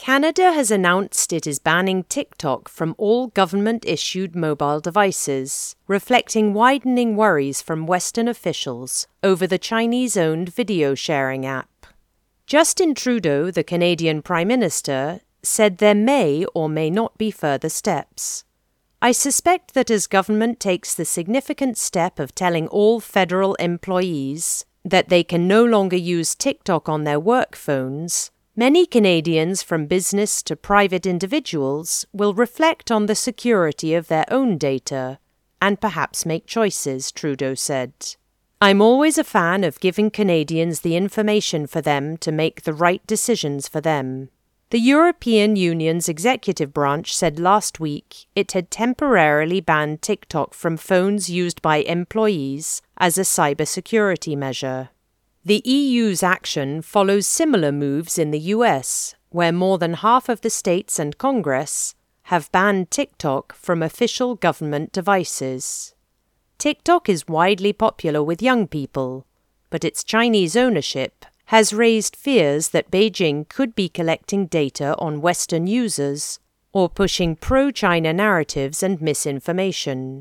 Canada has announced it is banning TikTok from all government-issued mobile devices, reflecting widening worries from Western officials over the Chinese-owned video-sharing app. Justin Trudeau, the Canadian Prime Minister, said there may or may not be further steps. I suspect that as government takes the significant step of telling all federal employees that they can no longer use TikTok on their work phones, many Canadians, from business to private individuals, will reflect on the security of their own data and perhaps make choices, Trudeau said. I'm always a fan of giving Canadians the information for them to make the right decisions for them. The European Union's executive branch said last week it had temporarily banned TikTok from phones used by employees as a cybersecurity measure. The EU's action follows similar moves in the US, where more than half of the states and Congress have banned TikTok from official government devices. TikTok is widely popular with young people, but its Chinese ownership has raised fears that Beijing could be collecting data on Western users or pushing pro-China narratives and misinformation.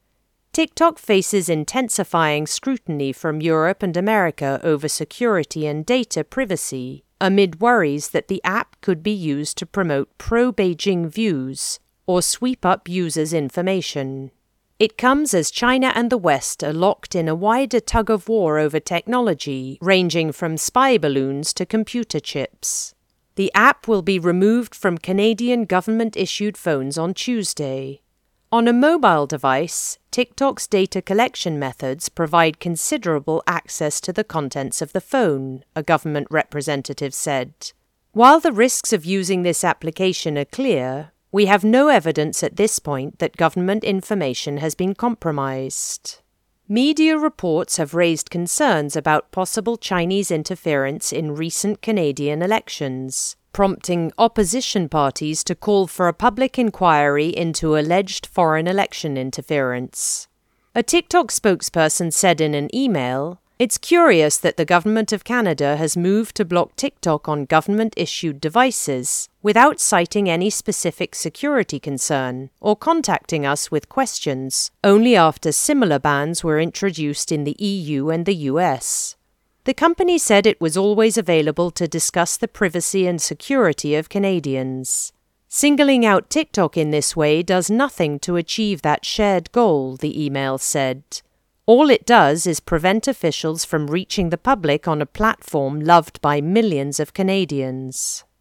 TikTok faces intensifying scrutiny from Europe and America over security and data privacy, amid worries that the app could be used to promote pro-Beijing views or sweep up users' information. It comes as China and the West are locked in a wider tug-of-war over technology, ranging from spy balloons to computer chips. The app will be removed from Canadian government-issued phones on Tuesday. On a mobile device, TikTok's data collection methods provide considerable access to the contents of the phone, a government representative said. While the risks of using this application are clear, we have no evidence at this point that government information has been compromised. Media reports have raised concerns about possible Chinese interference in recent Canadian elections, prompting opposition parties to call for a public inquiry into alleged foreign election interference. A TikTok spokesperson said in an email, "It's curious that the Government of Canada has moved to block TikTok on government-issued devices without citing any specific security concern or contacting us with questions, only after similar bans were introduced in the EU and the US." The company said it was always available to discuss the privacy and security of Canadians. Singling out TikTok in this way does nothing to achieve that shared goal, the email said. All it does is prevent officials from reaching the public on a platform loved by millions of Canadians.